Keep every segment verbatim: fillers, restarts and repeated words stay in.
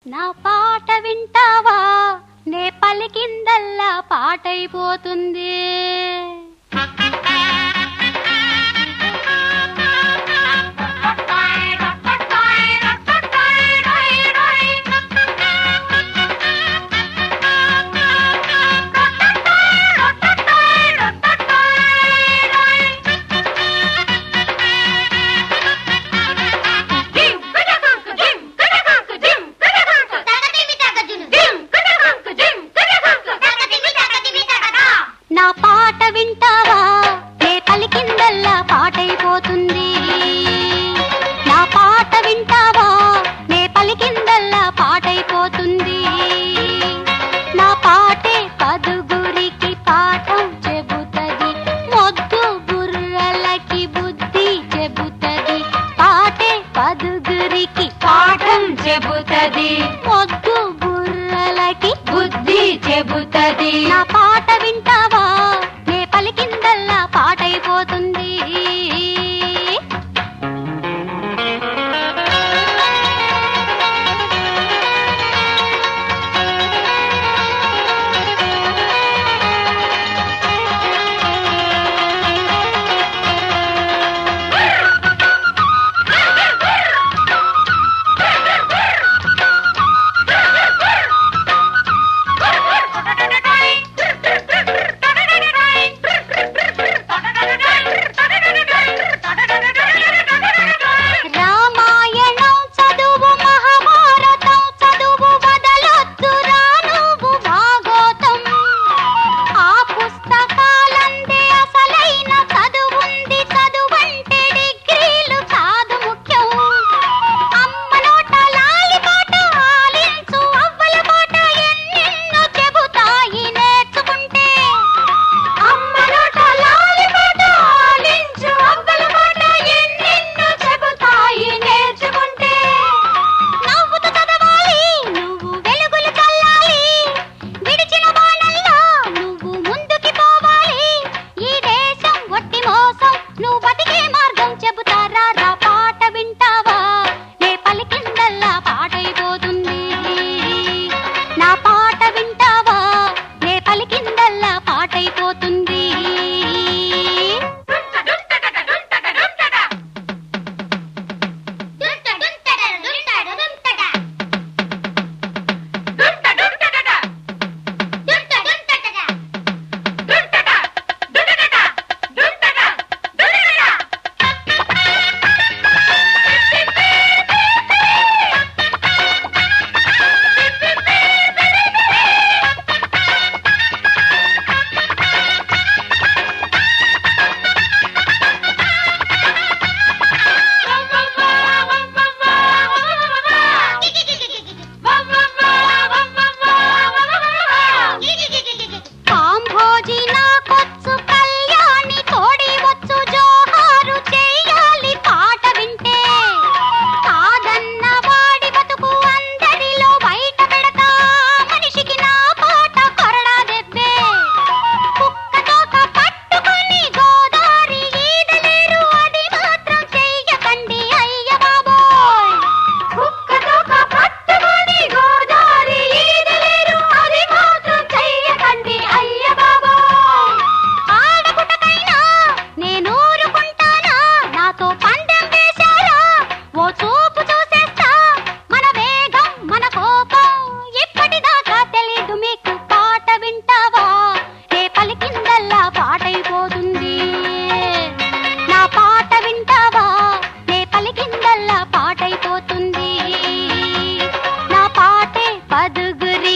నా పాట వింటావా నే పలికిందల్లా పాటైపోతుంది. నా పాట వింటావా నే పలికిందల్లా పాటైపోతుంది. నా పాట వింటావా నే పలికిందల్లా పాటైపోతుంది. నా పాటే పదుగురికి పాఠం చెబుతది, మొద్దు బుర్రలకి బుద్ధి చెబుతది. పాటే పదుగురికి పాఠం చెబుతది, మొద్దు బుర్రలకి బుద్ధి చెబుతది. నా పాట వింటావా నే పలికిందల్లా పాటైపోతుంది.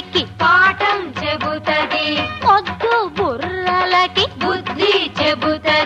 పాఠం చెబుతది, మొద్దు బుర్రలకి బుద్ధి చెబుతది.